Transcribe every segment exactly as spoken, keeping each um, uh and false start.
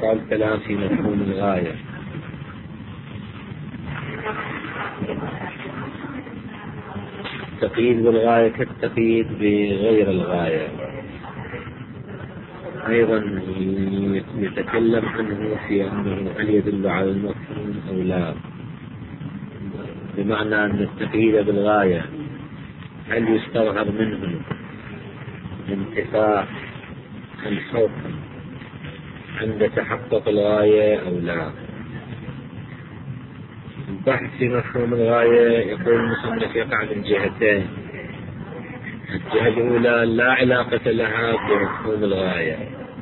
يبقى الكلام في مفهوم الغاية. التقييد بالغاية كالتقييد بغير الغاية، أيضا يتكلم عنه في أنه هل يدل على المفهوم أو لا، بمعنى أن التقييد بالغاية هل يستظهر منه انتفاء الحكم عند تحقق الغاية أو لا. البحث في مفهوم الغاية يقول المصنف يقع من جهتين. الجهة الأولى لا علاقة لها بمفهوم الغاية،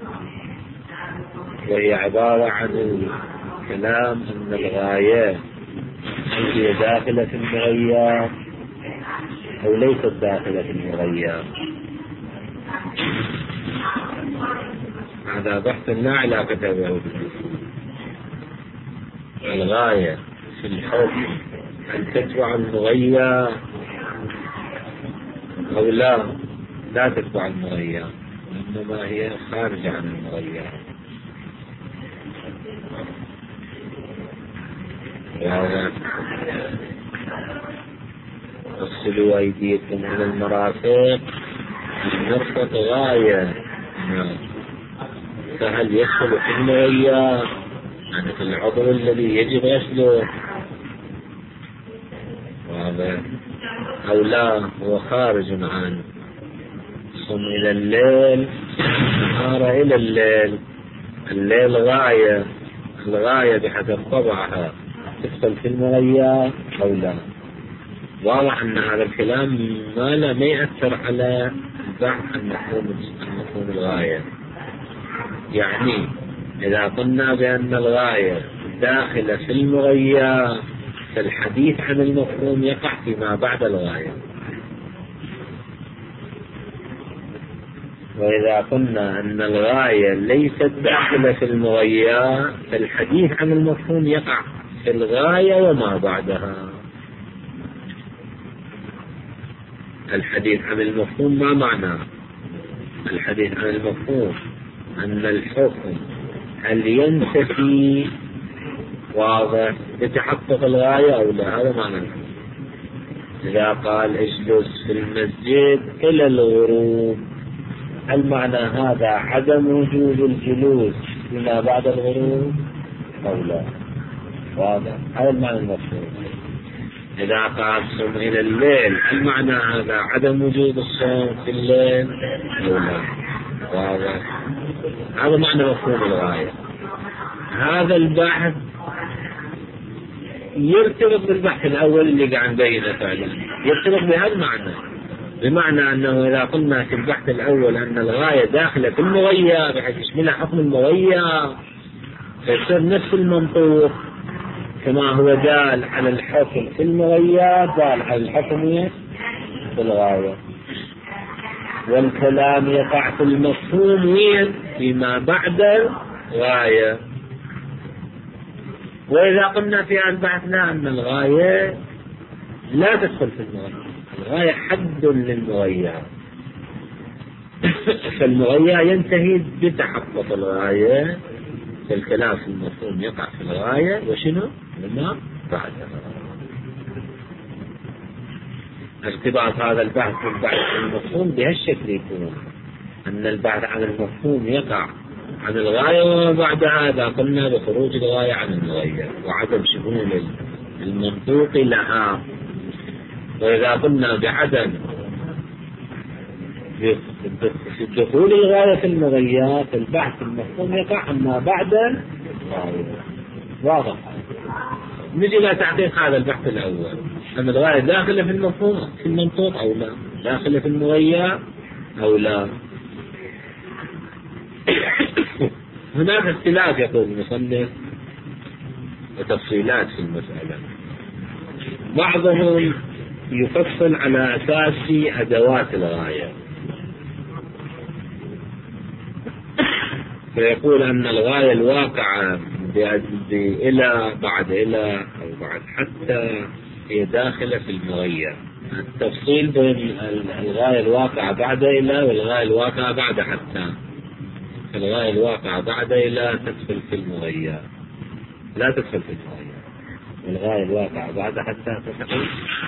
وهي عبارة عن الكلام أن الغاية هي داخلة في المغير أو ليست داخلة في المغير. هذا بحث لا علاقة به. الغاية في الحكم أن تتبع المغير أو لا لا تتبع المغير، إنما هي خارجة عن المغير. اغسلوا أيديكم إلى المرافق المرفق غاية، فهل يدخل في المغير يعني في العضو الذي يجب غسله أو لا هو خارج عنه؟ صم إلى الليل نهار إلى الليل، الليل غاية، الغاية بحسب طبعها تدخل في المغير أو لا. واضح أن هذا الكلام ما لا ما يأثر على البحث عن مفهوم الغاية. يعني إذا قلنا بأن الغاية داخلة في المغير فالحديث عن المفهوم يقع فيما بعد الغاية، وإذا قلنا أن الغاية ليست داخلة في المغير فالحديث عن المفهوم يقع في الغاية وما بعدها. الحديث عن المفهوم ما معناه؟ الحديث عن المفهوم أن الحكم هل ينتفي واضح بتحقق الغاية أو لا، هذا معنى. إذا قال اجلس في المسجد إلى الغروب، هل معنى هذا عدم وجود الجلوس فيما بعد الغروب أو لا؟ واضح، هذا المعنى المفهوم. إذا قال صم إلى الليل، هل معنى هذا عدم وجود الصوم في الليل أو لا؟ واضح، هذا معنى مفهوم الغاية. هذا البحث يرتبط بالبحث الأول اللي قاعد نبينه فعلا، يرتبط بهذا المعنى، بمعنى أنه إذا قلنا في البحث الأول أن الغاية داخلة في المغير بحيث يشملها حكم المغير، فيصير نفس المنطوق كما هو دال على الحكم في المغير دال على الحكم في الغاية. والكلام يقع في المفهوم وين؟ فيما بعد الغاية. وإذا قلنا في البحث لا أن الغاية لا تدخل في المغير، الغاية حد للمغير، فالمغير ينتهي بتحقق الغاية، فالكلام في المفهوم يقع في الغاية وشنو لما بعدها. ارتباط هذا البحث بالبحث عن المفهوم بهالشكل يكون أن البحث عن المفهوم يقع عن الغاية وما بعدها إذا قلنا بخروج الغاية عن المغير وعدم شمول المنطوق لها. وإذا قلنا بعدم دخول الغاية في المغير فالبحث المفهوم يقع عما بعد الغاية. واضح. نجي إلى تحقيق هذا البحث الأول، أن الغاية داخلة في المفهوم في المنطوق أو لا، داخلة في المغير أو لا. هناك اختلاف يقول المصنف وتفصيلات في المسألة. بعضهم يفصل على أساس أدوات الغاية، فيقول أن الغاية الواقعة بإلى بعد إلى أو بعد حتى هي داخلة في المغير. التفصيل بين الغاية الواقعة بعد إلى والغاية الواقعة بعد حتى. الغاية الواقعة بعده لا تدخل في المغير، لا تدخل في المغير، الغاية الواقعة بعده حتى تدخل.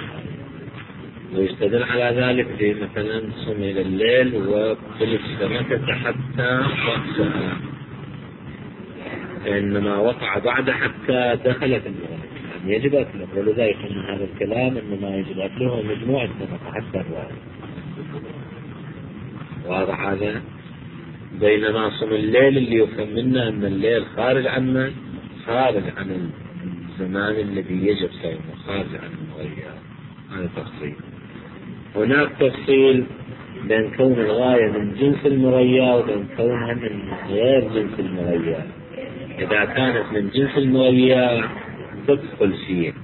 ويستدل على ذلك في مثلا صم إلى الليل وكل السمكة حتى رأسها، إنما وقع بعد حتى دخلت المغير، يعني يجب أكله. ولذلك من هذا الكلام إنما يجب أكله مجموع السمكة حتى الرأس. واضح هذا؟ بينما صم الليل اللي يفهم منه أن الليل خارج عنا، خارج عن الزمان الذي يجب صومه، خارج عن المغير. هذا تفصيل. هناك تفصيل بين كون الغاية من جنس المغير وبين كونها من غير جنس المغير. إذا كانت من جنس المغير تدخل فيه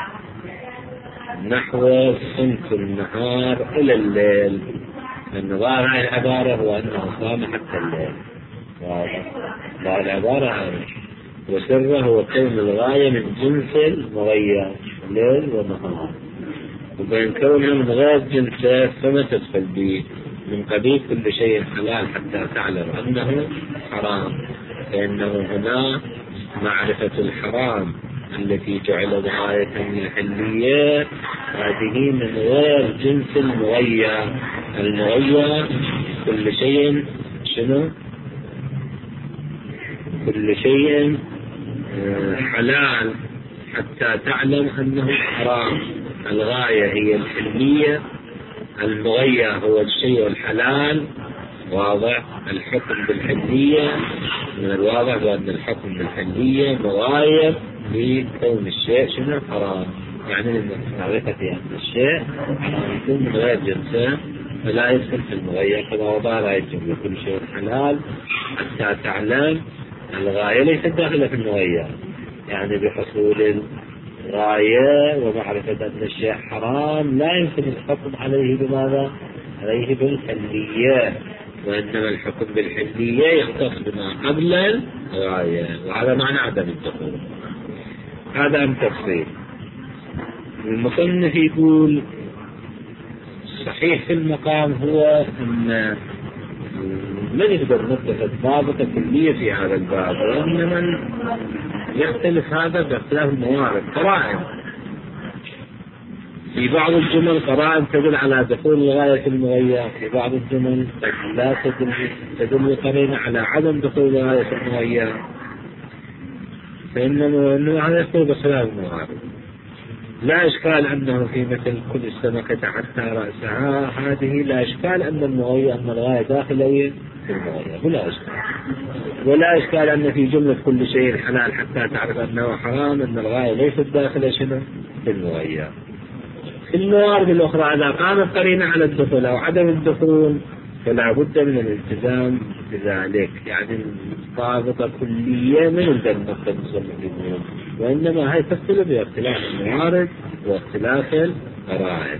نحو صمت النهار إلى الليل، لأن ظاهر العبارة هو أنه صام حتى الليل، ظاهر العبارة هذا، وسره هو كون الغاية من جنس المغير ليل ونهار، وبين كونها من غير جنسه فما تدخل به من قبيل كل شيء حلال حتى تعلم أنه حرام، فإنه هنا معرفة الحرام التي جعلت غاية من الحلية هذه من غير جنس المغير. المغير كل شيء شنو؟ كل شيء حلال حتى تعلم أنه حرام. الغاية هي الحلية، المغير هو الشيء الحلال. واضح؟ الحكم بالحلية من الواضح بأن الحكم بالحلية مغاير لكون الشيء شنو حرام، يعني معرفة أن الشيء يكون من غير جنسه فلا يدخل في المغير، كما وضع لا يجب كل شيء حلال حتى تعلم. الغاية ليست داخلة في المغير، يعني بحصول الغاية ومعرفة أن الشيء حرام لا يمكن الحكم عليه بماذا؟ عليه بالحلية، وإنما الحكم بالحلية يختص بما قبل الغاية، وهذا معنى عدم الدخول. هذا أم تفصيل. المصنف يقول صحيح في المقام هو أن لا نقدر نتخذ ضابطة كلية في هذا الباب، وإنما يختلف هذا باختلاف الموارد. قرائن في بعض الجمل قرائن تدل على دخول الغاية المغير، في بعض الجمل لا تدل تدل قرينة على عدم دخول الغاية المغير، فإنه هذا يختلف باختلاف الموارد. لا إشكال أنه في مثل كل السمكة حتى رأسها، هذه لا إشكال أن المغير أن الغاية داخلية في المغير، ولا إشكال. ولا إشكال أن في جملة كل شيء حلال حتى تعرف أنه حرام أن الغاية ليست داخلة شنو في المغير. في الموارد الأخرى إذا قامت قرينة على الدخول أو عدم الدخول فلا بد من الالتزام بذلك، يعني ضابطة كلية من الجنة المسلمين، وإنما هي تختلف باختلاف الموارد واختلاف القرائن.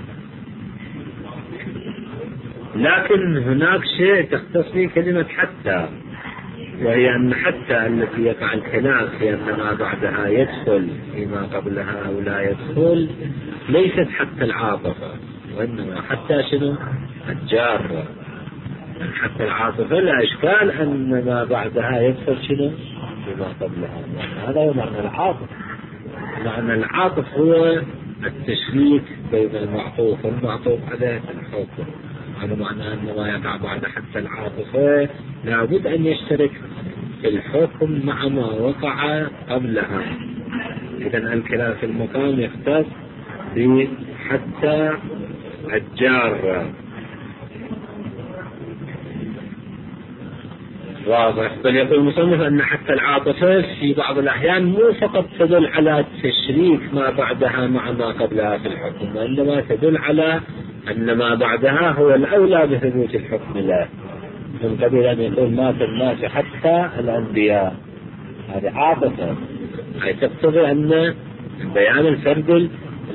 لكن هناك شيء تختص به كلمة حتى، وهي أن حتى التي يقع الخلاف في أن ما بعدها يدخل فيما قبلها أو لا يدخل ليست حتى العاطفة، وإنما حتى شنو الجارة. حتى العاطفة لا إشكال أن ما بعدها يدخل شنو فيما قبلها، هذا هو معنى العاطف. معنى العاطف هو التشريك بين المعطوف والمعطوف عليه الحكم. هذا معنى أن ما يقع بعد حتى العاطفة لابد أن يشترك في الحكم مع ما وقع قبلها. إذن الكلام في المقام يختص بحتى الجارة. واضح؟ بل يقول المصنف أن حتى العاطفة في بعض الأحيان مو فقط تدل على تشريك ما بعدها مع ما قبلها في الحكم، وإنما تدل على أن ما بعدها هو الأولى بثبوت الحكم له، من قبل أن يقول مات الناس حتى الأنبياء. هذه عاطفة، أي تقتضي أن بيان الفرد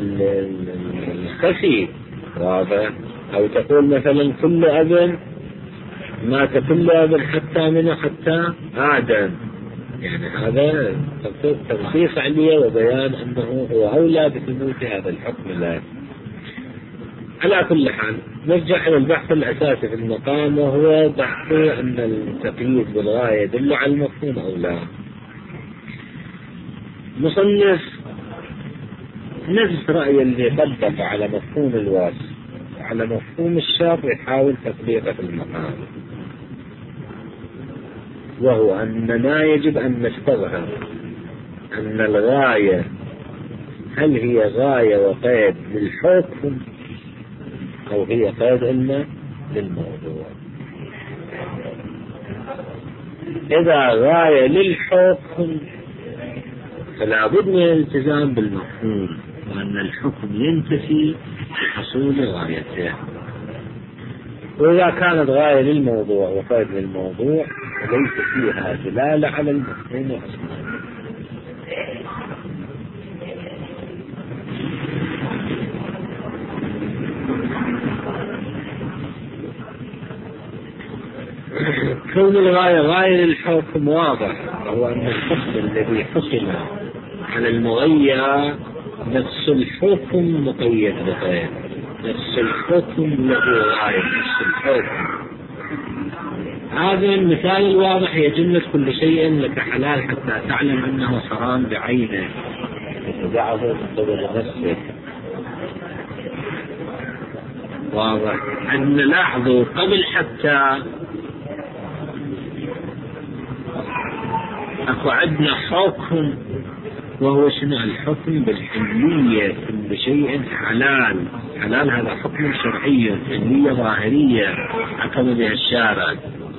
الخفي. واضح؟ أو تقول مثلا كل أب مات كل أب حتى منه حتى آدم، يعني هذا تنصيص عليه وبيان أنه هو أولى بثبوت هذا الحكم له. على كل حال نرجع إلى البحث الأساسي في المقام، وهو بحث أن التقييد بالغاية يدل على المفهوم أو لا. مصنف نفس رأي اللي طبق على مفهوم الوصف على مفهوم الشرط يحاول تطبيقه في المقام، وهو أننا يجب أن نستظهر أن الغاية هل هي غاية وقيد للحكم أو هي قيد علما للموضوع. إذا غاية للحكم فلا بد من الالتزام بالمفهوم، وأن الحكم ينتفي بحصول غايته. وإذا كانت غاية للموضوع وقيد للموضوع ليس فيها دلالة على المفهوم أصلا. كون الغاية غاية للحكم واضح، وهو أن الحكم الذي حكم على المغير نفس الحكم مقيد بغير، نفس الحكم له غاية، نفس الحكم. هذا المثال الواضح هي جملة كل شيء لك حلال حتى تعلم أنه حرام بعينه وتدعه قبل نفسك. واضح أن لاحظوا قبل حتى أكو عندنا حكم، وهو شنو الحكم بالحلية، كل شيء حلال. حلال هذا حكم شرعي، حلية ظاهرية حكم بها الشارع.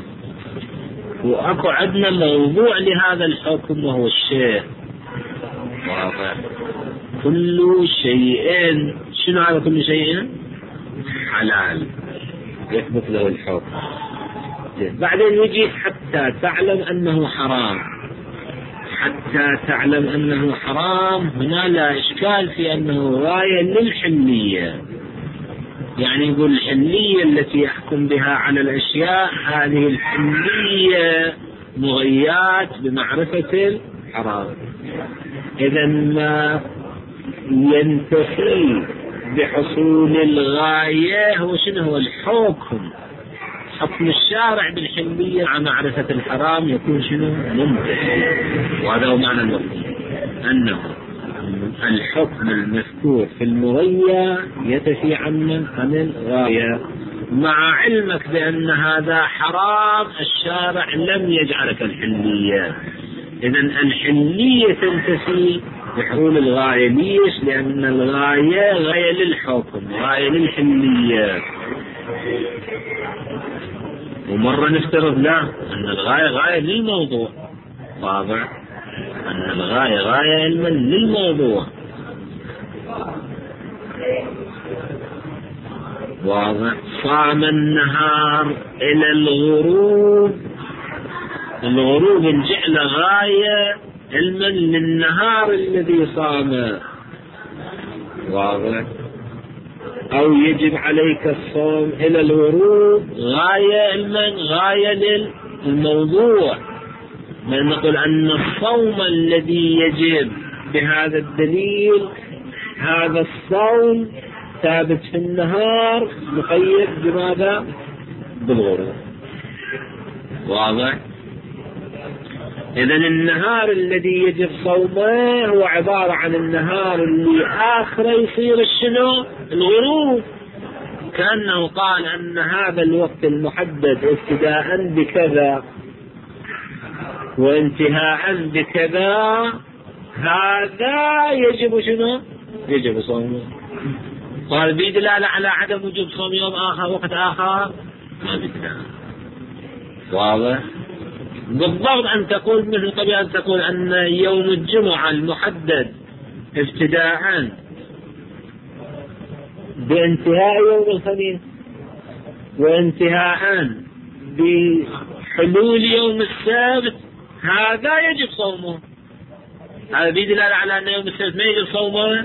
وأكو عندنا موضوع لهذا الحكم وهو الشيء. واضح كل شيء شنو هذا كل شيء حلال يثبت له الحكم. بعدين يجي حتى تعلم أنه حرام. حتى تعلم أنه حرام هنا لا إشكال في أنه غاية للحلية، يعني يقول الحلية التي يحكم بها على الأشياء هذه الحلية مغيات بمعرفة الحرام. إذا ما ينتفي بحصول الغاية هو شنو هو الحكم، حكم الشارع بالحلية مع معرفة الحرام يكون شنو منتهي. وهذا هو معنى المفهوم، أنه الحكم المذكور في المغية يتفي عن عن الغاية، مع علمك بأن هذا حرام الشارع لم يجعلك الحلية. إذن الحلية تنتفي بحصول الغاية. ليش؟ لأن الغاية غاية للحكم، غاية للحلية. ومرة نفترض لا أن الغاية غاية للموضوع. واضح أن الغاية غاية علما للموضوع. واضح. صام النهار إلى الغروب، الغروب جعل غاية علما للنهار الذي صام. واضح. أو يجب عليك الصوم إلى الغروب غاية علما غاية للموضوع. ما نقول أن الصوم الذي يجب بهذا الدليل هذا الصوم ثابت في النهار مقيد بماذا؟ بالغروب. واضح. إذن النهار الذي يجب صومه هو عبارة عن النهار اللي آخره يصير الشنو؟ الغروب. كأنه قال أن هذا الوقت المحدد ابتداء بكذا وانتهاء بكذا هذا يجب شنو؟ يجب صومه. قال بدلالة على عدم وجوب صوم يوم آخر وقت آخر ما بدلالة. واضح. بالضبط أن تقول مثل قبل أن تقول أن يوم الجمعة المحدد ابتداء بانتهاء يوم الخميس وانتهاء بحلول يوم السبت هذا يجب صومه. هذا بدلالة على أن يوم السبت ما يجب صومه.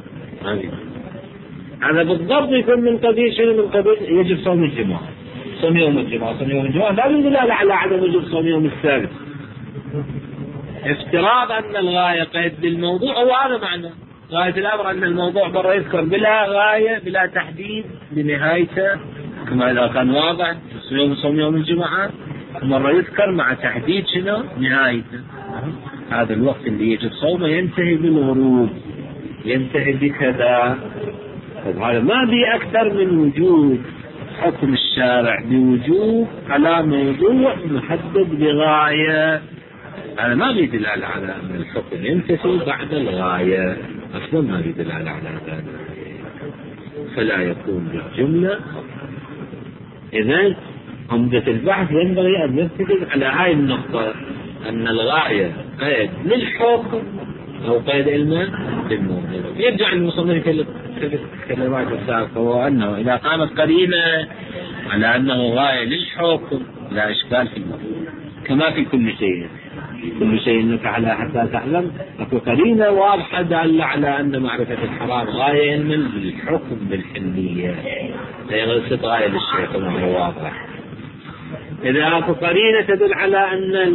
هذا بالضبط يكون من قبيل شنو؟ من قبيل يجب صوم الجمعة، صوم يوم الجمعة، صوم يوم الجمعة لا بدلالة على عدم وجوب صوم يوم السبت. افتراض أن الغاية قيد للموضوع هو هذا معنى. غاية الأمر أن الموضوع مرة يذكر بلا غاية بلا تحديد بنهايته، كما إذا كان واضح يوم صوم يوم الجمعة، مرة يذكر مع تحديد شنو نهايته. هذا الوقت اللي يجب صومه ينتهي بالغروب، ينتهي بكذا. هذا ما بي أكثر من وجود حكم الشارع بوجوب على موضوع محدد بغاية. هذا ما بيدل على أن الحكم ينتهي بعد الغاية، أصلا ما بيدل على ذلك، فلا يكون بالجملة. إذن عمدة البحث ينبغي أن يرتكز على هاي النقطة، أن الغاية قيد للحكم أو قيد علما للموضوع. يرجع المصنف في الكلمات السابقة، وهو أنه إذا قامت قرينة على أنه غاية للحكم لا إشكال في الموضوع، كما في كل شيء. كل شيء إنك على حتى تعلم أكو قرينة واضحة دالة على أن معرفة الحرام غاية علما للحكم بالحلية، ليست غاية للشيء كما هو واضح. إذا أكو قرينة تدل على أن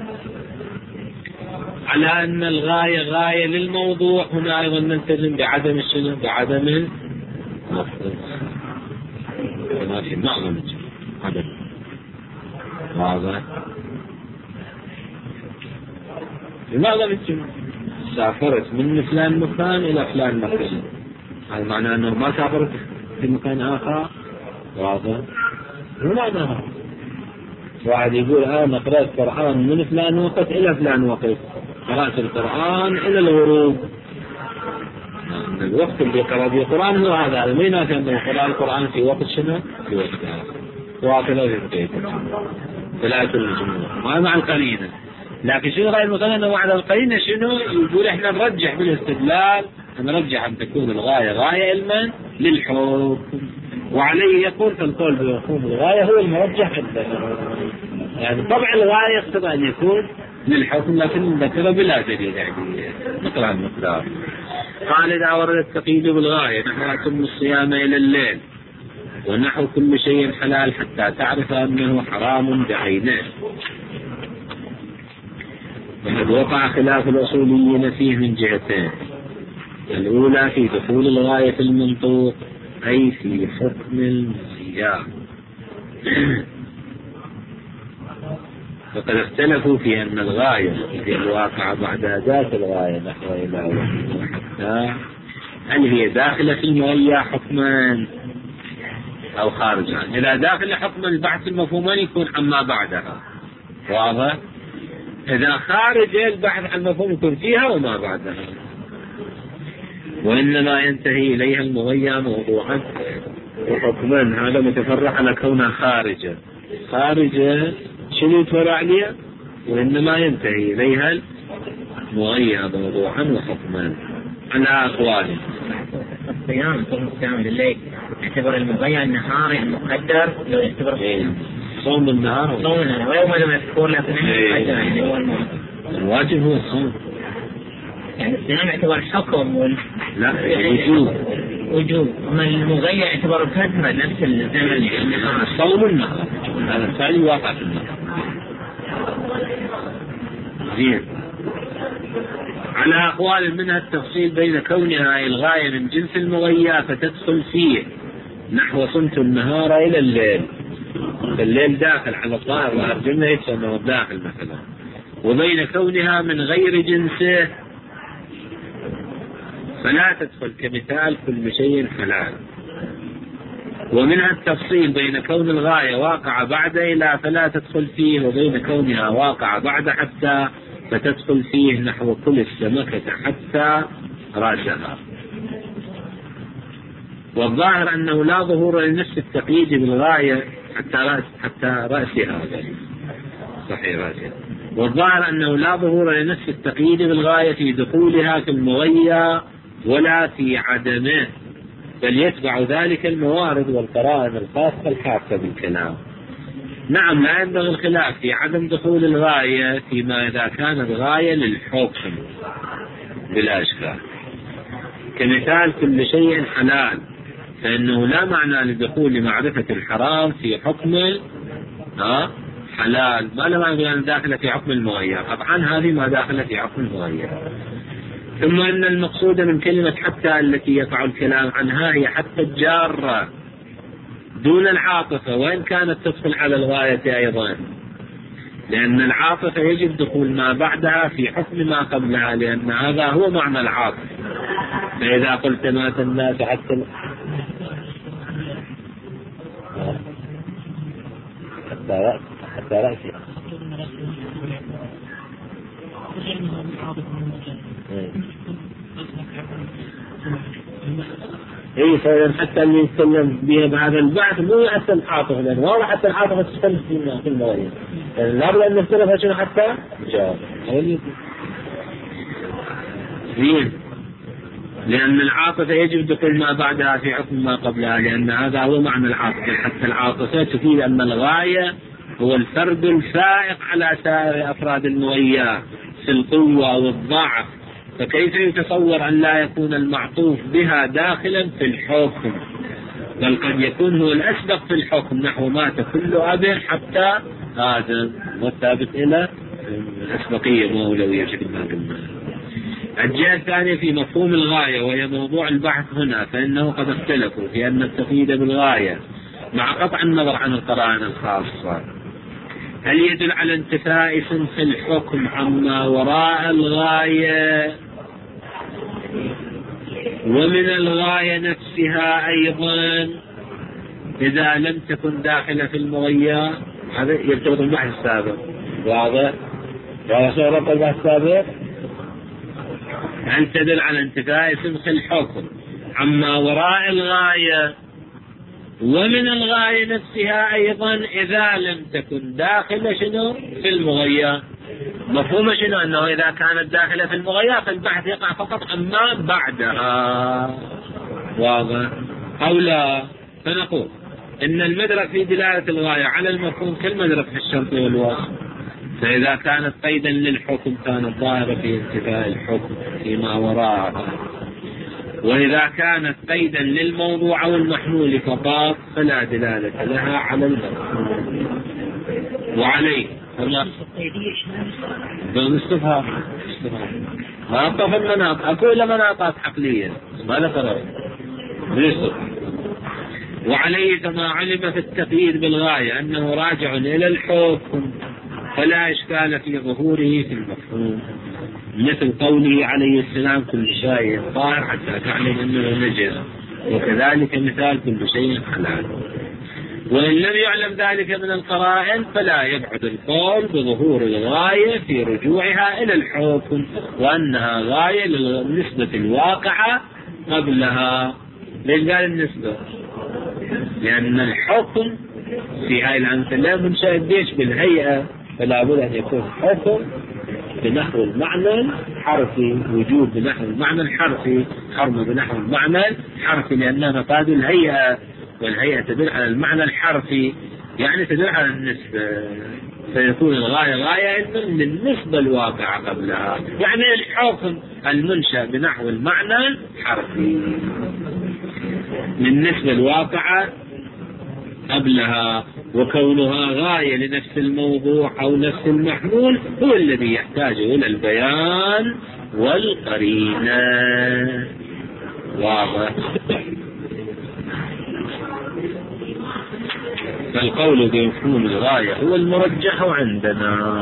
على أن الغاية غاية للموضوع، هنا أيضا نلتزم بعدم الشنو بعدم المفروض كما في معظم عدم. واضح؟ في معظم الجمع سافرت من فلان مكان إلى فلان مكان، هذا معناه أنه ما سافرت في مكان آخر. واضح؟ مو معناها واحد يقول أنا قرأت القرآن من فلان وقت إلى فلان وقت، قرأت القرآن إلى الغروب. الوقت اللي قرأ فيه القرآن هو هذا، هذا ما ينافي أنه قرأ القرآن في وقت شنو؟ في وقت آخر. وهكذا في البيت فلا كل الجمهور ما مع القرينة. لكن شنو غير المثال أنه بعد القرينة شنو يقول إحنا نرجح بالاستدلال، نرجح أن تكون الغاية غاية علما للحكم، وعليه يقول فالقول بمفهوم الغاية هو المرجح عندنا. يعني طبع الغاية يقتضي أن يكون للحكم، لكن ذكر بلا دليل. يعني نقرأ المقدار. قال إذا ورد التقييد بالغاية نحو أتم الصيام إلى الليل ونحو كل شيء حلال حتى تعرف أنه حرام بعينه. وقد وقع خلاف الأصوليين فيه من جهتين: الأولى في دخول الغاية في المنطوق، أي في حكم المغياب. فقد اختلفوا في أن الغاية في الواقع بعد أداة الغاية نحو إلى وحتى هل هي داخلة في المغياب حكما أو خارج عنه. إذا داخل حكم البحث المفهومين يكون عما بعدها. واضح؟ إذا خارج البحث عن المفهوم يكون فيها وما بعدها، وإنما ينتهي إليها المغيب موضوعا وحكما. هذا متفرع على كونها خارجة. خارجة شنو يتفرع عليها؟ وإنما ينتهي إليها المغيب موضوعا وحكما على أقوال. الصيام صوم الصيام بالليل يعتبر المغيب النهار يعني مقدر، لو يعتبر الصيام صوم النهار صوم النهار ويوم لم يذكر لكن مقدر يعني هو الواجب هو الصوم. يعني الصيام يعتبر حكم وال... لا وجوب وجوب، أما المغيب يعتبر فترة نفس الزمن يعني صوم النهار. هذا الفعل واقع في النهار. زين. على أقوال منها التفصيل بين كونها الغاية من جنس المغيب فتدخل فيه نحو صمت النهار إلى الليل، الليل داخل على الظاهر وأرجمنا يتسمى داخل مثلا، وبين كونها من غير جنسه فلا تدخل كمثال كل شيء حلال. ومنها التفصيل بين كون الغاية واقع بعد إلى فلا تدخل فيه، وبين كونها واقع بعد حتى فتدخل فيه نحو كل السمكة حتى رأسها. والظاهر أنه لا ظهور لنفس التقييد بالغاية حتى رأس حتى رأسها. صحيح رأسها. والظاهر أنه لا ظهور لنفس التقييد بالغاية في دخولها في المغيب ولا في عدمه، بل يتبع ذلك الموارد والقرائن الخاصة الحافة بالكلام. نعم لا ينبغي الخلاف في عدم دخول الغاية فيما إذا كانت غاية للحكم بلا إشكال، كمثال كل شيء حلال، فإنه لا معنى لدخول معرفة الحرام في حكم ها حلال ما لا معنى أن داخلة في حكم المغير. طبعا هذه ما داخلة في حكم المغير. ثم أن المقصود من كلمة حتى التي يقع الكلام عنها هي حتى الجارة دون العاطفة، وإن كانت تدخل على الغاية أيضا، لأن العاطفة يجب دخول ما بعدها في حكم ما قبلها، لأن هذا هو معنى العاطفة. فإذا قلت مات الناس حتى حتى رأس حتى رأسي اي فإذا حتى اللي يتكلم بها بهذا البحث مو حتى العاطفة، لأن والله حتى العاطفة تختلف في المواريث، لا بد أن نختلف شنو حتى جواب زين، لأن العاطفة يجب دخول ما بعدها في حكم ما قبلها، لأن هذا هو معنى العاطفة. حتى العاطفة تفيد أن الغاية هو الفرد الفائق على سائر أفراد المغيّة في القوة والضعف، فكيف يتصور أن لا يكون المعطوف بها داخلا في الحكم، بل قد يكون هو الأسبق في الحكم، نحو مات كل أب حتى هذا والثابت إلى الأسبقية وأولوية بشكل ما قلنا. الجهة الثانية في مفهوم الغاية وهي موضوع البحث هنا، فإنه قد اختلفوا في أن التقييد بالغاية مع قطع النظر عن القرائن الخاصة هل يدل على انتفاء سنخ الحكم عما وراء الغاية، ومن الغاية نفسها أيضا إذا لم تكن داخلة في المغيّة. هذا يرتبط بالبحث السابق. واضح؟ واضح شو ربط البحث السابق؟ هل تدل على انتفاء سنخ الحكم عما وراء الغاية، ومن الغاية نفسها أيضا إذا لم تكن داخلة شنو في المغيّة. مفهوم شنو؟ أنه إذا كانت داخلة في المغيّة فالبحث يقع فقط عما بعدها. واضح أو لا؟ فنقول إن المدرك في دلالة الغاية على المفهوم كالمدرك في الشرط والوصف، فإذا كانت قيدا للحكم كانت ظاهرة في انتفاء الحكم فيما وراءها، وإذا كانت قيدا للموضوع أو المحمول فقط فلا دلالة لها على المفهوم. وعليه بالاستفهام ما أطف المناط أقول مناطات عقلية ما ذكره بالاسم. وعليه كما علم في التقييد بالغاية أنه راجع إلى الحكم فلا إشكال في ظهوره في المفهوم، مثل قوله عليه السلام كل شيء طاهر حتى تعلم أنه نجس، وكذلك مثال كل شيء حلال. وإن لم يعلم ذلك من القرائن فلا يبعد القول بظهور الغاية في رجوعها إلى الحكم، وأنها غاية للنسبة الواقعة قبلها. ليش قال النسبة؟ لأن الحكم في هاي الأمثلة منشأ الديش بالهيئة، فلا بد أن يكون حكم بنحو المعنى الحرفي، وجود بنحو المعنى الحرفي، حرم بنحو المعنى الحرفي، لأنها مفاد الهيئة، والهيئة تدل على المعنى الحرفي يعني تدل على النسبة، فيكون الغاية غاية للنسبة الواقعة قبلها، يعني الحكم المنشأ بنحو المعنى الحرفي للنسبة الواقعة قبلها، وكونها غاية لنفس الموضوع أو نفس المحمول هو الذي يحتاج إلى البيان والقرينة. واضح؟ فالقول بمفهوم الغاية هو المرجح عندنا.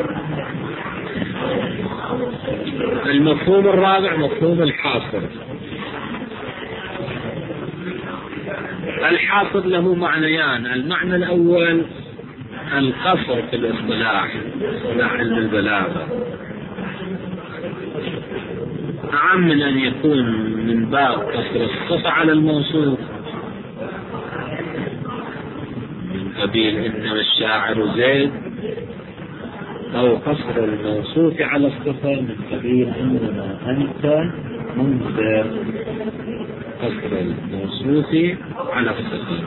المفهوم الرابع مفهوم الحاصر. الحاصر له معنيان، المعنى الأول القصر في الاصطلاح، اصطلاح علم البلاغة، أعم من أن يكون من باب قصر الصفة على الموصوف، من قبيل إنما الشاعر زيد، أو قصر الموصوف على الصفة من قبيل إنما أنت منذر، قصر الموصوف على الصفة.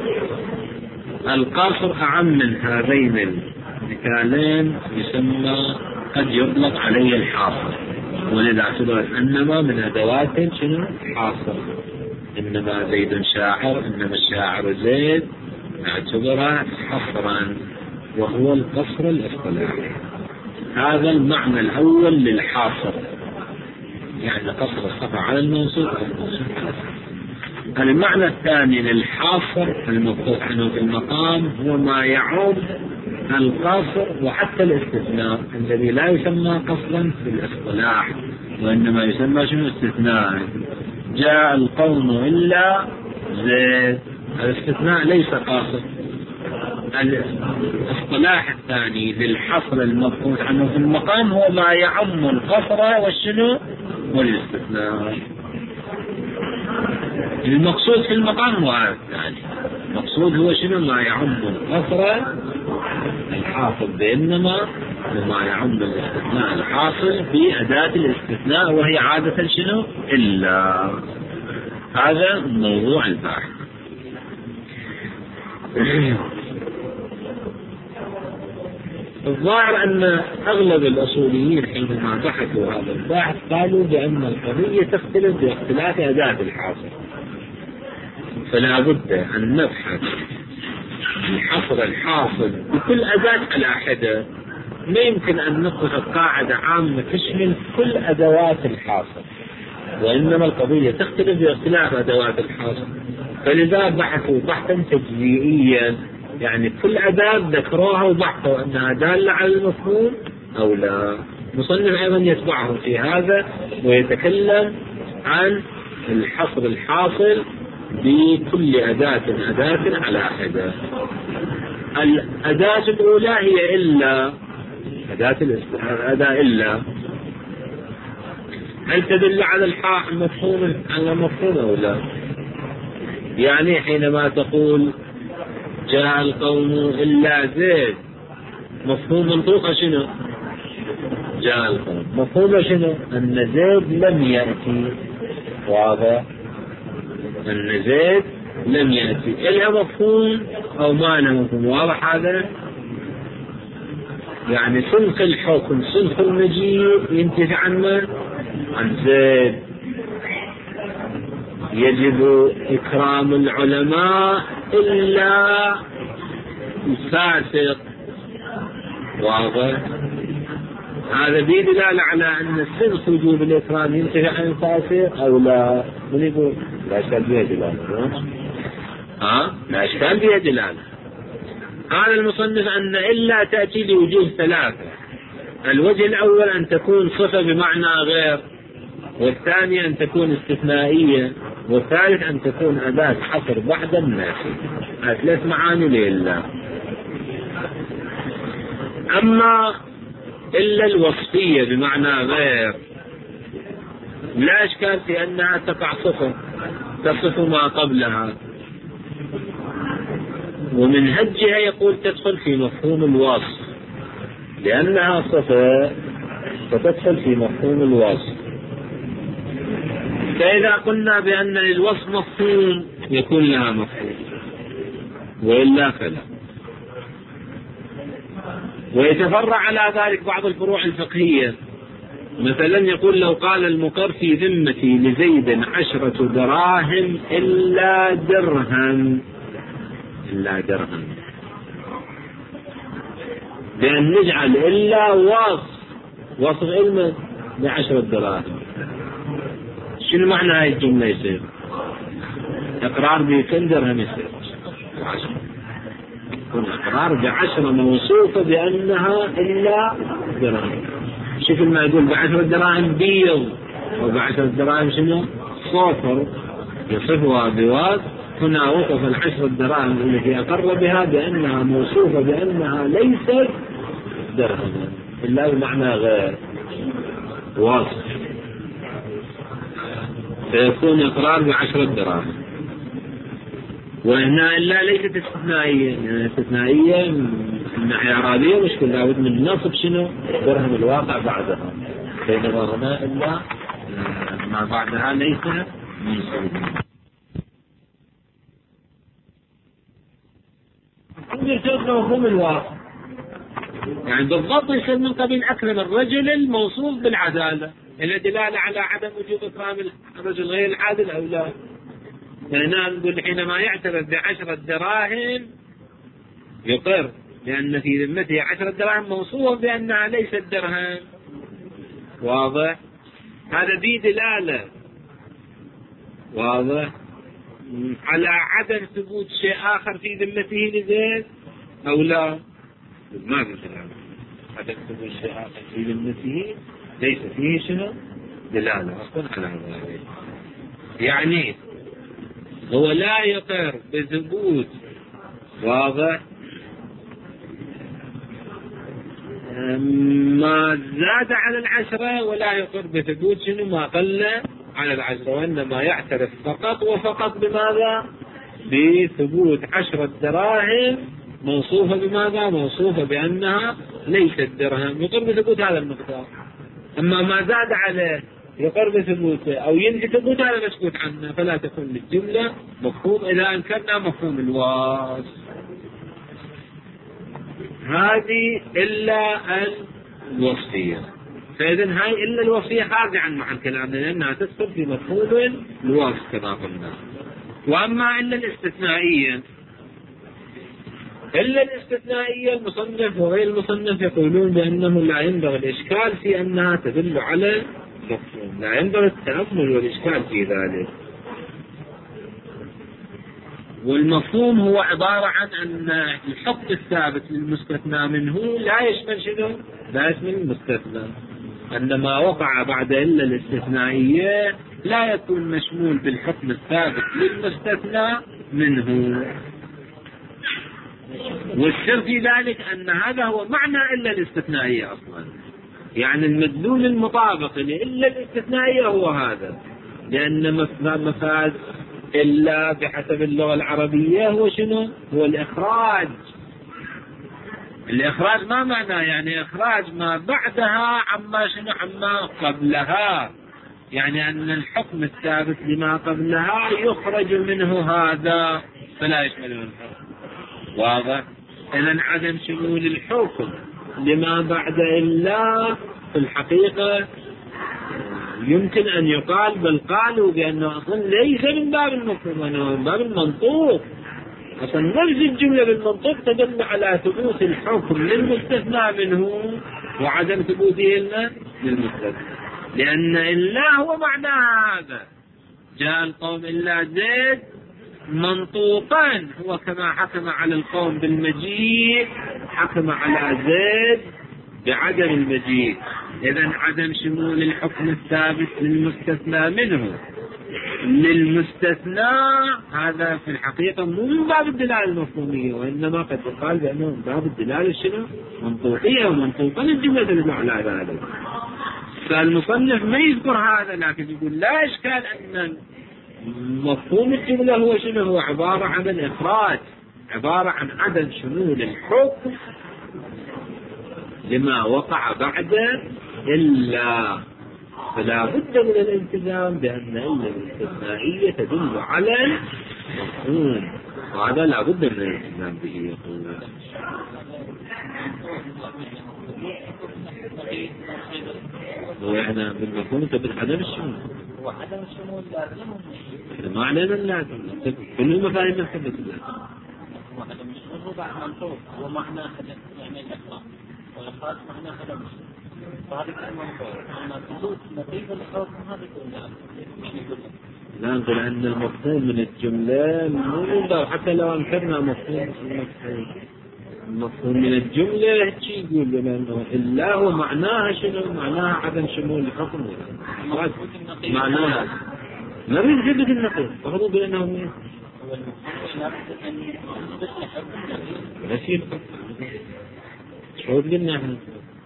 القصر أعم من هذين المثالين، يسمى قد يطلق عليه الحاصر، ولذا اعتبرت إنما من أدوات شنو حاصر، إنما زيد شاعر، إنما الشاعر زيد، اعتبرها حصرا وهو القصر الاصطلاحي. هذا المعنى الأول للحاصر. يعني قصر الصفة على الموصوف أو الموصوف على الصفة. المعنى الثاني للحاصر المبحوث عنه في المقام هو ما يعم القصر وحتى الاستثناء الذي لا يسمى قصرا في الاصطلاح وإنما يسمى شنو استثناء. جاء القوم إلا زيد، الاستثناء ليس قاصر. الاصطلاح الثاني للحصر المبحوث عنه في المقام هو ما يعم القصر والشنو والاستثناء. المقصود في المقام هو هذا الثاني، المقصود هو شنو ما يعم القصر الحاصل بإنما وما يعم الاستثناء الحاصل في أداة الاستثناء وهي عادة شنو إلا. هذا موضوع البحث. الظاهر أن أغلب الأصوليين حينما بحثوا هذا البحث قالوا بأن القضية تختلف باختلاف أداة الحاصل، فلا بد أن نبحث الحصر الحاصل بكل أداة على حدة. ما يمكن أن نتخذ قاعدة عامة تشمل كل أدوات الحاصل، وإنما القضية تختلف باختلاف أدوات الحاصل. فلذا بحثوا بحثا تجزئيا، يعني كل أداة ذكروها وبحثوا أنها دالة على المفهوم أو لا. مصنف أيضا يتبعهم في هذا ويتكلم عن الحصر الحاصل بكل أداة أداة على حدة. الأداة الأولى هي إلا، أداة الأداة إلا، هل تدل على الحاء المفهوم على مفهوم أو لا؟ يعني حينما تقول جاء القوم إلا زيد، مفهوم منطوق شنو؟ جاء القوم. مفهوم شنو؟ أن زيد لم يأتي. واضح؟ أن زيد لم يأتي. إلها مفهوم أو ما له مفهوم؟ واضح هذا؟ يعني سلك الحكم سلك المجيء ينتج عن من؟ عن زيد. يجب إكرام العلماء إلا الفاسق. واضح؟ هذا بدلالة على أن الصدق وجوب الإكرام ينتج عن الفاسق أو لا؟ من يقول؟ لا إشكال بها دلالة. ها؟ لا إشكال بها دلالة. قال المصنف أن إلا تأتي لوجوه ثلاثة. الوجه الأول أن تكون صفة بمعنى غير، والثاني أن تكون استثنائية، والثالث أن تكون أداة حصر بعد النافي. هذه ثلاث معاني لإلا. أما إلا الوصفية بمعنى غير لا إشكال في أنها تقع صفة تصف ما قبلها، ومن هجها يقول تدخل في مفهوم الوصف لأنها صفة فتدخل في مفهوم الوصف. فإذا قلنا بأن للوصف مفهوم يكون لها مفهوم، وإلا فلا. ويتفرع على ذلك بعض الفروع الفقهية. مثلا يقول لو قال المقر في ذمتي لزيد عشرة دراهم إلا درهم، إلا درهم، بأن نجعل إلا وصف وصف علم بعشرة دراهم. شنو معنى هاي الجملة؟ يصير إقرار بكم درهم، يصير عشرة، يكون إقرار بعشرة موصوفة بأنها إلا درهم. شوف ما يقول بعشرة دراهم بيض وبعشرة دراهم شنو صفر، يصفها بواس. هنا وصف العشرة دراهم التي أقر بها بأنها موصوفة بأنها ليست درهم إلا بمعنى غير وصف، فيكون إقرار بعشرة دراهم. وهنا إلا ليست استثنائية، يعني استثنائية من ناحية إعرابية مشكلة، لابد من نصب شنو درهم الواقع بعدها، بينما هنا إلا ما بعدها ليس منصوبا. يصير مفهوم الواقع، يعني بالضبط يصير من قبيل أكرم الرجل الموصوف بالعدالة، إلى دلالة على عدم وجوب إكرام الرجل غير العادل أو لا. هنا نقول حينما يعترف بعشرة دراهم يقر لأن في ذمته عشرة دراهم موصوفة بأنها ليست درهم. واضح؟ هذا دي دلالة واضح على عدم ثبوت شيء آخر في ذمته لزيد أو لا؟ ما في دلالة عدم ثبوت شيء آخر في ذمته، ليس فيه شنو دلالة أصلا على هذا. يعني هو لا يقر بثبوت واضح ما زاد على العشرة، ولا يقر بثبوت شنو ما قل على العشرة، وإنما يعترف فقط وفقط بماذا؟ بثبوت عشرة دراهم موصوفة بماذا؟ موصوفة بأنها ليست درهم، يقر بثبوت هذا المقدار. أما ما زاد عليه يقر بثبوته أو ينفي ثبوت هذا مسكوت عنه، فلا تكون للجملة مفهوم إذا أنكرنا مفهوم الواس. هذه إلا الوصية. فإذا هاي إلا الوصية خارجة عن محل كلامنا لأنها تدخل في مفهوم الواس كما قلنا. وأما إلا الاستثنائية، إلا الاستثنائية المصنف وغير المصنف يقولون بأنه لا ينبغي الإشكال في أنها تدل على مفهوم، لا ينبغي التأمل والإشكال في ذلك. والمفهوم هو عبارة عن أن الحكم الثابت للمستثنى منه لا يشمل شنو؟ لا يشمل المستثنى، أن ما وقع بعد إلا الاستثنائية لا يكون مشمول بالحكم الثابت للمستثنى منه. والسر في ذلك أن هذا هو معنى إلا الاستثنائية أصلا، يعني المدلول المطابق لإلا الاستثنائية هو هذا، لأن مفاد إلا بحسب اللغة العربية هو شنو؟ هو الإخراج. الإخراج ما معنى؟ يعني إخراج ما بعدها عما شنو؟ عما قبلها، يعني أن الحكم الثابت لما قبلها يخرج منه هذا فلا يشمل الحكم. واضح؟ إذن عدم شمول الحكم لما بعد إلا في الحقيقة يمكن أن يقال، بل قالوا بأنه أصلا ليس من باب المفهوم، أنه من باب المنطوق. أصلا نفس الجملة بالمنطوق تدل على ثبوت الحكم للمستثنى منه وعدم ثبوته إلا للمستثنى، لأن إلا هو معناها هذا. جاء القوم إلا زيد منطوقا هو كما حكم على القوم بالمجيء حكم على زيد بعدم المجيء. إذن عدم شمول الحكم الثابت للمستثنى منه للمستثنى هذا في الحقيقة مو من باب الدلالة المفهومية، وإنما قد يقال بأنه من باب الدلالة شنو؟ منطوقية، ومنطوقا الجملة تدل على ذلك. فالمصنف ما يذكر هذا، لكن يقول لا إشكال أن مفهوم الجملة هو شنو؟ هو عبارة عن الإخراج، عبارة عن عدم شمول الحكم لما وقع بعد إلا، فلا بد من الالتزام بأن إلا الاستثنائية تدل على المفهوم، وهذا لا بد من الالتزام به. يقول وإحنا بالمفهوم تبدأ عدم الشمول، هو عدم الشمول لازم، ما علينا اللازم كل المفاهيم نحدث اللازم. هو عدم الشمول هو بعد منطوق، هو معنى خدم يعني الإخراج، والإخراج معنى خدم، فهذا كلمة أما ثبوت نتيجة الحكم هذا كله لا نقول أن المفهوم من الجملة مو، حتى لو أنكرنا مفهوم المفهوم المفهوم من الجملة شيء يقول لنا أنه إلا هو معناها شنو؟ معناها عدم شمول الحكم، معناها ما بيثبت النقيض، فهو بأنه مين؟ نسيب شو قلنا احنا؟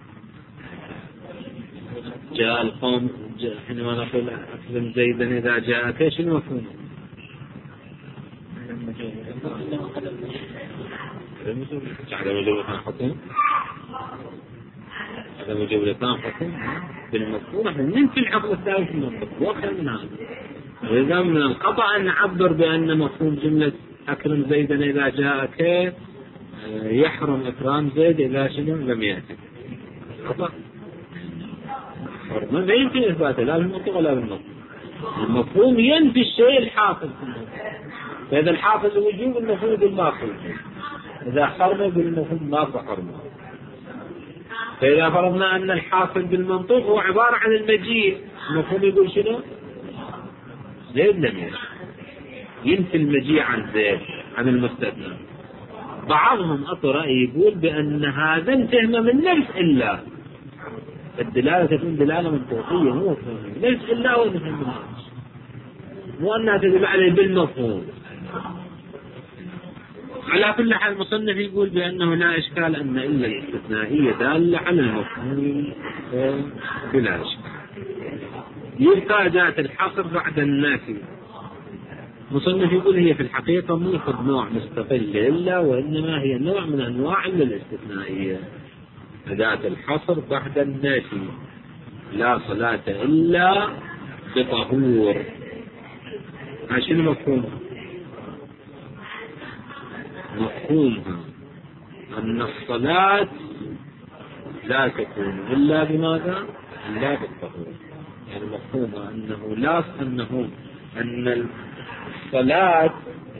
جاء القوم حينما نقول أكرم زيدا إذا جاءك شنو مفهوم؟ عدم جولتان حكم، عدم جولتان حكم بالمفهوم. احنا ننفي الحكم الثالث من المنطق وأخر من هذا، وإذا من الخطأ أن نعبر بأن مفهوم جملة أكرم زيدا إذا جاءك يحرم إكرام زيد إذا شنو لم يأتي. خطأ ما يمكن إثباته لا بالمنطق ولا بالنص. المفهوم ينفي الشيء الحافظ، فإذا الحافظ وجوب المفهوم بالماقول، إذا حرمه بالمفهوم ما حرمه. فإذا فرضنا أن الحاصل بالمنطوق هو عبارة عن المجيء، المفهوم يقول شنو؟ زيد لم يجي، ينفي المجيء عن زيد عن المستثنى. بعضهم أطى رأي يقول بأن هذا انتهى من نفس إلا، الدلالة تكون دلالة منطوقية مو نفس إلا هو نفهم من نفس، مو أنها تدل عليه بالمفهوم. على كل حال المصنف يقول بأنه لا إشكال أن إلا الاستثنائية دالة على المفهوم بلا إشكال. يبقى أداة الحصر بعد النافي. المصنف يقول هي في الحقيقة مو قد نوع مستقل إلا، وإنما هي نوع من أنواع الاستثنائية. أداة الحصر بعد النافي، لا صلاة إلا بطهور. عشان مفهوم مفهومها أن الصلاة لا تكون إلا بماذا؟ إلا بالطهور. يعني مفهومها أنه لا أنه أن الصلاة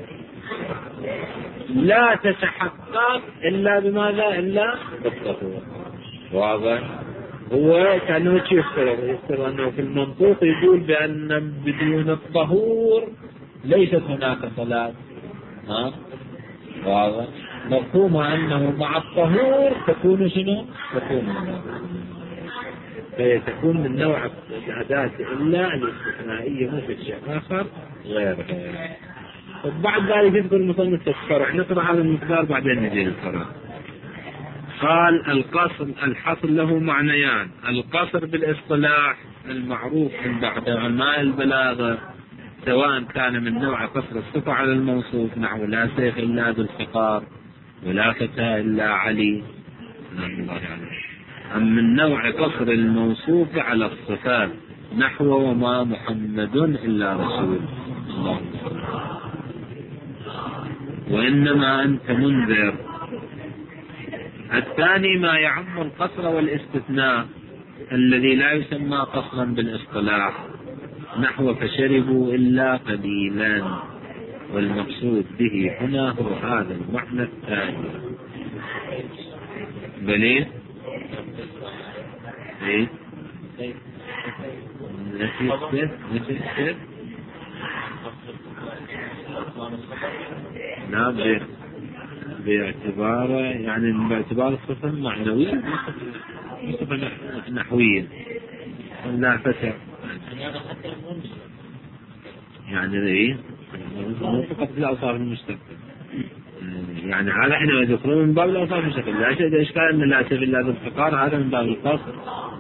لا تتحقق إلا بماذا؟ إلا بالطهور. واضح؟ هو كانوا يفترض يفترض أنه في المنطوق يقول بأن بدون الطهور ليست هناك صلاة. ها؟ واضح؟ مفهومها أنه مع الطهور تكون شنو؟ تكون منه. فهي تكون من نوع الأداة إلا الاستثنائية، مو في شيء آخر غيرها. وبعد ذلك يذكر المصنف الشرع. نقرأ هذا المقدار بعدين نجي للشرع. قال القصر الحصر له معنيان. القصر بالاصطلاح المعروف من بعد علماء البلاغة، سواء كان من نوع قصر الصفة على الموصوف، نحو لا سيف إلا ذو الفقار ولا فتى إلا علي، أم من نوع قصر الموصوف على الصفات، نحو وما محمد إلا رسول الله وإنما أنت منذر. الثاني ما يعم القصر والاستثناء الذي لا يسمى قصرا بالاصطلاح، نحو فشربوا إلا قليلا، والمقصود به هنا هو هذا المعنى الثاني. بليه ايه نفسه نعم باعتبار يعني باعتبار الصفة المعنوية صفة نحوية لا فتح يعني ايه مو فقط في الأوصاف المشتقة. يعني هذا احنا ذكرنا من باب الأوصاف المشتقة. لا شيء إشكال أن لا سيف إلا ذو الفقار، هذا من باب القصر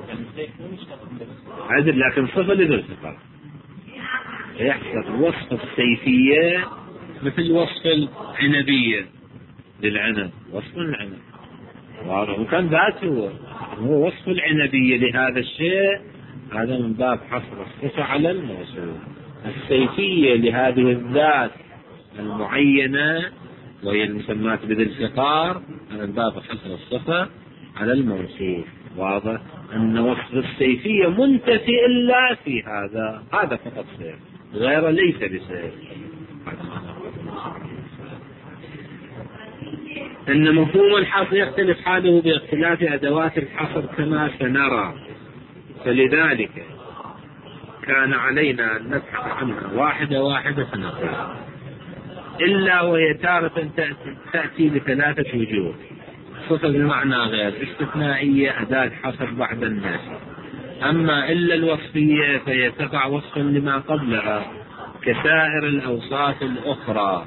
عدل، لكن صفة لذو الفقار يحصل وصف السيفية مثل وصف العنبية للعنب، وصف العنب وكان ذات هو هو وصف العنبية لهذا الشيء، هذا من باب حصر الصفة على الموصول. السيفية لهذه الذات المعينة وهي المسمات بذي الفقار، من باب حصر الصفة على الموصول. واضح أن وصف السيفية منتفي إلا في هذا، هذا فقط سيف، غير ليس بسيف. أن مفهوم الحصر يختلف حاله باختلاف أدوات الحصر كما سنرى، فلذلك كان علينا أن نبحث عنها واحدة واحدة فنقول. إلا وهي تارة تأتي, تأتي بثلاثة وجوه: صفة بمعنى غير استثنائية، أداة حصر بعد الناس. أما إلا الوصفية فهي تقع وصفا لما قبلها كسائر الأوصاف الأخرى،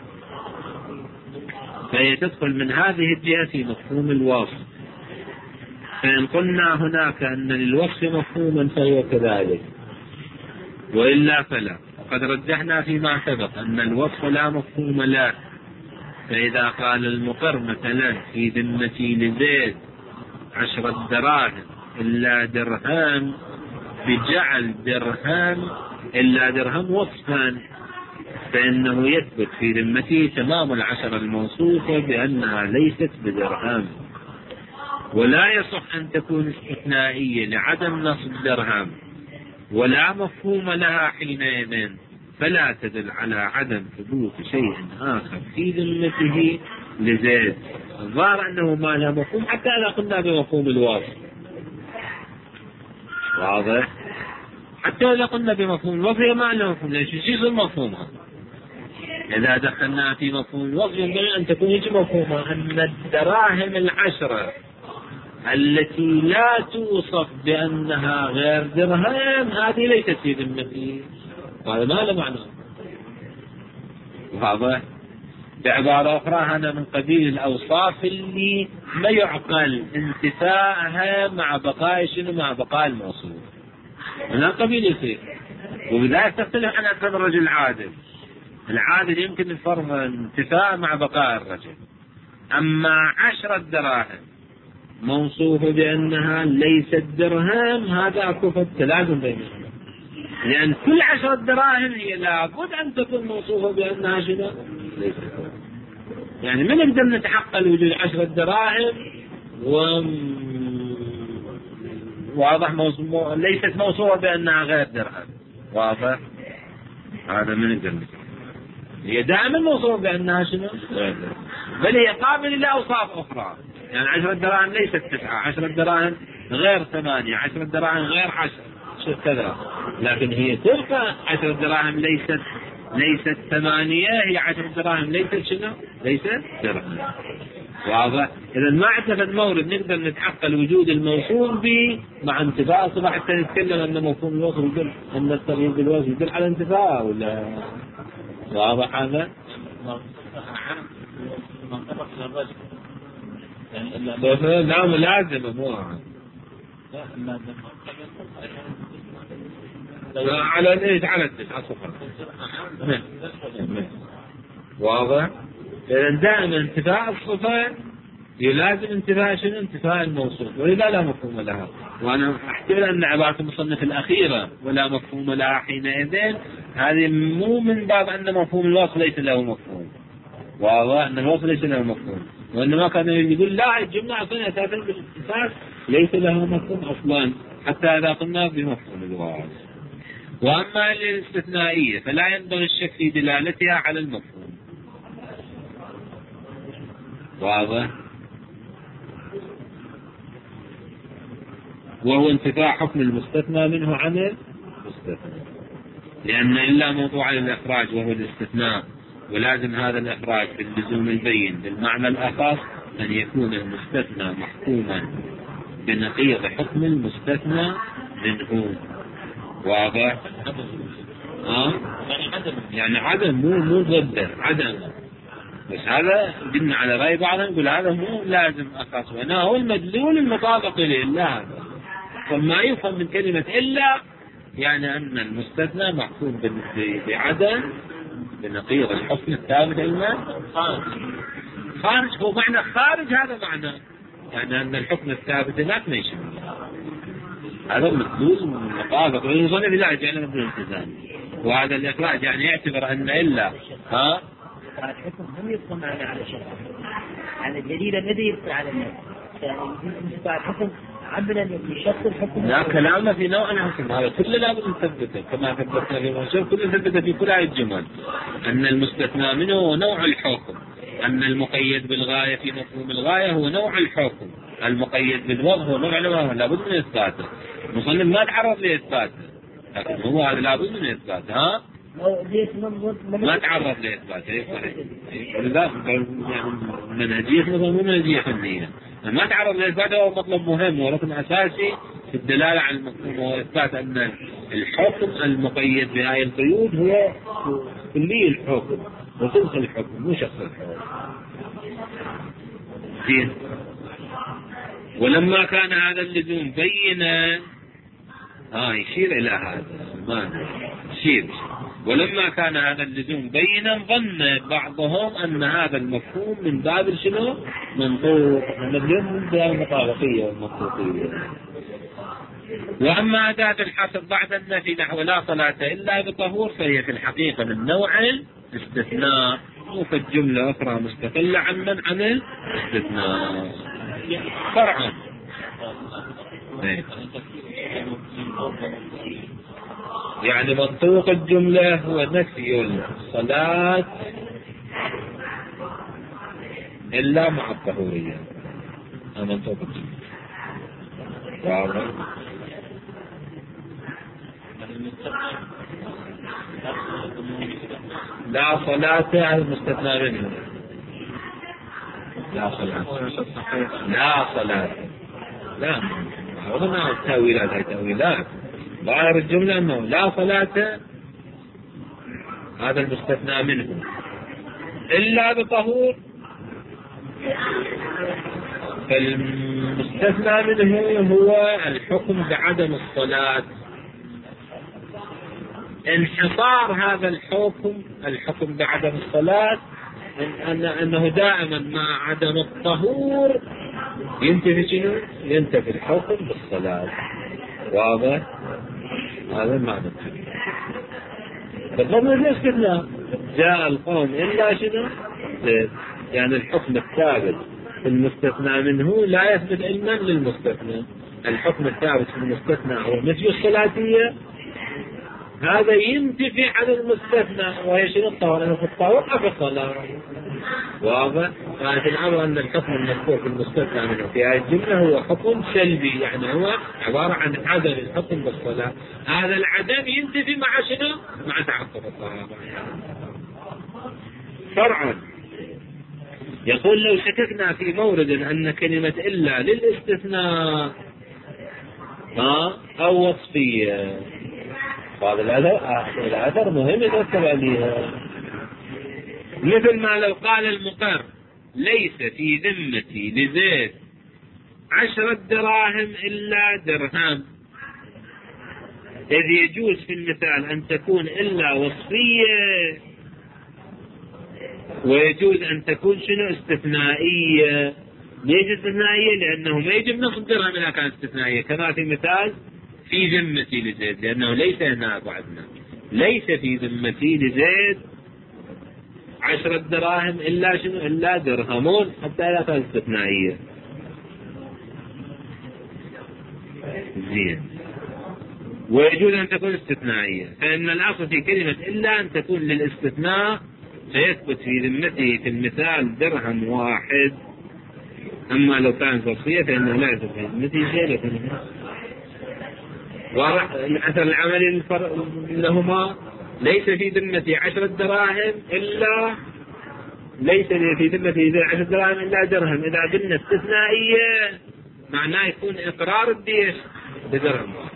فهي تدخل من هذه الجهة في مفهوم الوصف. فإن قلنا هناك أن للوصف مفهوما فهو كذلك، وإلا فلا. وقد رجحنا فيما سبق أن الوصف لا مفهوم له. فإذا قال المقر مثلا في ذمتي لزيد عشرة دراهم إلا درهم، بجعل درهم إلا درهم وصفا، فإنه يثبت في ذمته تمام العشرة الموصوفة بأنها ليست بدرهم، ولا يصح أن تكون استثنائية لعدم نصب درهم، ولا مفهوم لها حينئذ، فلا تدل على عدم ثبوت شيء آخر في ذمته لزيد الظاهر أنه ما لها مفهوم حتى إذا قلنا بمفهوم الوصف. واضح؟ حتى إذا قلنا بمفهوم الوصف هي ما لها مفهوم. ليش؟ شيء مفهومها. إذا دخلنا في مفهوم الوصف ينبغي أن تكون يجب مفهومها أن الدراهم العشرة التي لا توصف بأنها غير درهم هذه ليست في ذمتي. هذا ما له معنى. واضح؟ بعبارة أخرى هذا من قبيل الأوصاف اللي ما يعقل انتفاعها مع بقاء شنو مع بقاء الموصوف. من قبيل يصير. وبذلك تختلف عن أكثر الرجل العادل. العادل يمكن الفرض انتفاع مع بقاء الرجل. أما عشرة دراهم موصوفة بأنها ليست درهم هذا أكو تلازم بينهم. لأن كل عشرة دراهم هي لابد أن تكون موصوفة بأنها شنو؟ ليست. يعني ما نقدر نتحقق وجود عشرة دراهم و واضح موصوفة ليست موصوفة بأنها غير درهم. واضح؟ هذا ما نقدر نقول. هي دائما موصوفة بأنها شنو؟ غير درهم. بل هي قابلة لأوصاف أخرى. يعني عشرة دراهم ليست تسعة، عشرة دراهم غير ثمانية، عشرة دراهم غير عشر، شو كذا. لكن هي تلك عشرة دراهم ليست ليست ثمانية، هي عشرة دراهم ليست شنو؟ ليست درهم. واضح؟ إذا ما عندنا مورد نقدر نتحقق وجود الموصول به مع انتفاء أصبح حتى نتكلم أن مفهوم الوصف يدل أن التغيير بالوصف يدل على انتفاء ولا. واضح هذا؟ يعني نعم لازم مو على ايش على التسعة صفر. واضح؟ إذا دائما انتفاء الصفة يلازم انتفاء شنو؟ انتفاء الموصول، ولذا لا مفهوم لها. وأنا أحتمل أن عبارة المصنف الأخيرة ولا مفهوم لها حينئذ هذه مو من باب أن مفهوم الوصف ليس له مفهوم. واضح؟ أن الوصف ليس له مفهوم، وإنما كان يقول لا الجملة أصلا أساسا بالاتفاق ليس له مفهوم أصلا حتى إذا قلنا بمفهوم الوصف. وأما الاستثنائية فلا ينبغي الشك في دلالتها على المفهوم. واضح؟ وهو انتفاع حكم المستثنى منه عن المستثنى، لأن إلا موضوع الإخراج وهو الاستثناء، ولازم هذا الإخراج باللزوم البين بالمعنى الأخص أن يكون المستثنى محكوما بنقيض حكم المستثنى منه. واضح؟ ها؟ يعني عدم مو مو ضده عدم. بس هذا قلنا على رأي بعض نقول هذا مو لازم أخص، وأنا هو المدلول المطابق إليه إلا هذا. فما يفهم من كلمة إلا يعني أن المستثنى محكوم بعدم بنقيض الحكم الثابت إلا خارج. خارج هو معنى خارج، هذا معنى يعني أن الحكم الثابت هناك ما يشمل. هذا مدلول مطابق ويظن بلا جعلنا مدلول التزام. وهذا الإخراج يعني يعتبر أن إلا ها الحكم هم يبقى معنا على شرط على الدليل الذي يبقى على الناس. يعني نسبة الحكم عبنا يشخص الحكم. لا كلامنا في نوع الحكم هذا كله لابد نثبته كما ثبتنا في منشور، كله ثبته في كل هذه الجمل أن المستثنى منه هو نوع الحكم، أن المقيد بالغاية في مفهوم الغاية هو نوع الحكم، المقيد بالوضع هو نوع الوضع لابد من إثباته. المصنف ما تعرض لإثباته لكن هو هذا لابد من إثباته. ها ما تعرض لإثباته صحيح. لذلك يعني منهجية مثلا مو منهجية فنية، ما تعرض لإثباته هو مطلب مهم وركن أساسي في الدلالة على المفهوم، وهو إثبات أن الحكم المقيد بهذه القيود هو كلي الحكم وصنف الحكم مو شخص الحكم. زين. ولما كان هذا اللزوم بينا ها يشير إلى هذا ما يشير ولما كان هذا اللزوم بينا ظن بعضهم أن هذا المفهوم من باب شنو؟ منطوق، من باب المطابقية والمنطوقية. وأما أداة الحصر بعد النفي نحو لا صلاة إلا بطهور فهي في الحقيقة من نوع الاستثناء، وفي الجملة أخرى مستقلة عن من عن الاستثناء فرعا. يعني منطوق الجملة هو نفي الصلاة إلا مع الطهورية. أنا منطوق واضح. لا صلاة على المستثنى منه. لا صلاة. لا صلاة. لا هنا تأويلات هاي تأويلات. ظاهر الجملة أنه لا صلاة هذا المستثنى منه إلا بطهور. فالمستثنى منه هو الحكم بعدم الصلاة. انحصار هذا الحكم الحكم بعدم الصلاة أن أنه دائما مع عدم الطهور ينتفي شنو؟ ينتفي الحكم بالصلاة. واضح؟ هذا المعنى. فالضمن الاستثناء جاء القوم إلا شنو؟ يعني الحكم الثابت في المستثنى منه لا يثبت علما للمستثنى. الحكم الثابت في المستثنى هو نفي الصلاتية، هذا ينتفي عن المستثنى وهي شنو؟ الطهور. لأنه في الطهور ما في صلاة. واضح؟ فالأمر أن الحكم المذكور في المستثنى منه في هذه الجملة هو حكم سلبي، يعني هو عبارة عن عدم الحكم بالصلاة. هذا العدم ينتفي مع شنو؟ مع تحقق الطهارة. فرعا يقول لو شككنا في مورد أن كلمة إلا للاستثناء ها أو وصفية، هذا الأثر مهم يترتب عليها. مثل ما لو قال المقر ليس في ذمتي لزيد عشرة دراهم إلا درهم، إذ يجوز في المثال أن تكون إلا وصفية ويجوز أن تكون شنو؟ استثنائية. ليش استثنائية؟ لأنه ما يجب نصب درهم إذا كانت استثنائية، كما في مثال في ذمتي لزيد، لأنه ليس هنا بعدنا ليس في ذمتي لزيد عشرة دراهم إلا شنو؟ إلا درهمون، حتى إذا كانت استثنائية. زين. ويجوز أن تكون استثنائية، فإن الأصل في كلمة إلا أن تكون للاستثناء، فيثبت في ذمته في المثال درهم واحد. أما لو كانت وصفية فإنه لا يثبت في ذمته شيء. والأثر العملي الفرق لهما ليس في ذمتي عشرة دراهم إلا ليس في ذمتي عشرة دراهم إلا درهم. إذا قلنا استثنائية معناه يكون إقرار الديش بدرهم واحد،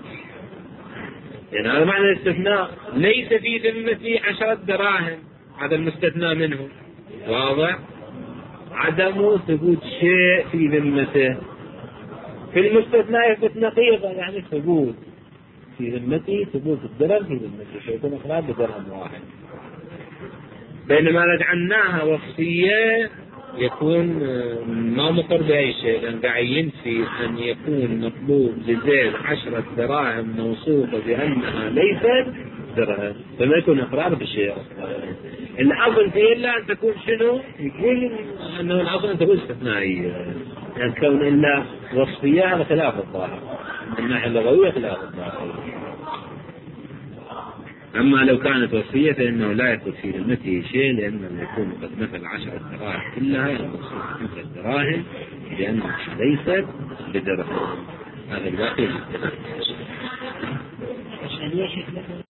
يعني هذا معنى الاستثناء. ليس في ذمتي عشرة دراهم، هذا المستثنى منه. واضح؟ عدم ثبوت شيء في ذمته. في المستثنى يثبت نقيضة، يعني ثبوت في ذمتي، ثبوت الدرهم في ذمتي، فيكون إقرار بدرهم واحد. بينما لو جعلناها وصفية يكون ما مقر بأي شيء، لأن قاعد ينفي أن يكون مطلوب لزيد عشرة دراهم موصوفة بأنها ليست درهم، فما يكون إقرار بشيء. الأصل فيه إلا أن تكون شنو؟ يقول أنه الأصل أن تكون استثنائية، يعني كون إلا وصفية على خلاف الظاهر، من الناحية اللغوية خلاف الظاهر. أما لو كانت وصفية فإنه لا يكون في ذمته شيء، لأنه يكون قد مثل عشرة دراهم كلها ينقص خمسة دراهم لأنها ليست بدرهم. هذا الباقي